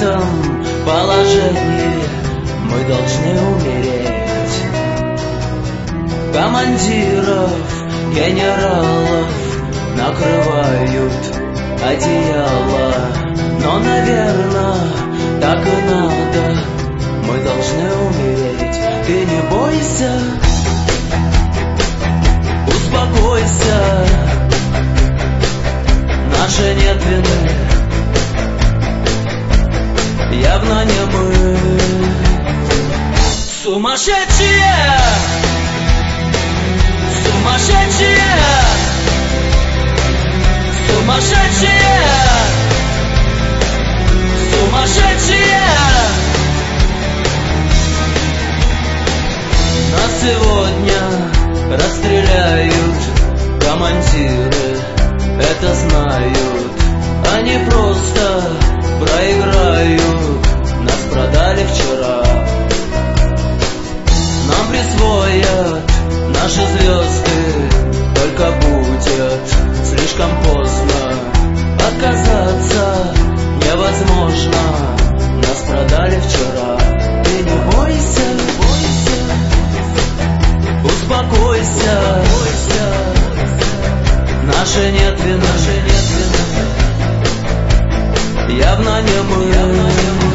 этом положении мы должны умереть. Командиров, генералов накрывают одеяло, но, наверное, так и надо. Мы должны умереть. Ты не бойся, успокойся, нашей нет вины, явно не мы. Сумасшедшие! Сумасшедшие! Сумасшедшие! Сумасшедшие! Нас сегодня расстреляют командиры, это знают. Они просто проиграют, нас продали вчера. Нам присвоят наши звезды, только будет слишком поздно. Отказаться невозможно, нас продали вчера. Ты не бойся, успокойся, нашей нет вины, явно не мы.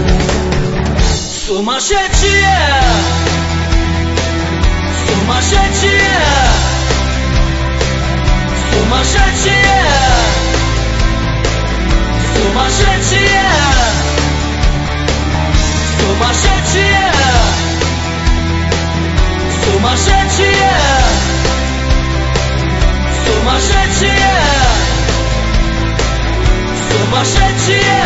Сумасшедшие! Сумасшедшие! Сумасшедшие! Сумасшедшие! Сумасшедшие! Сумасшедшие! Сумасшедшие! Сумасшедшие!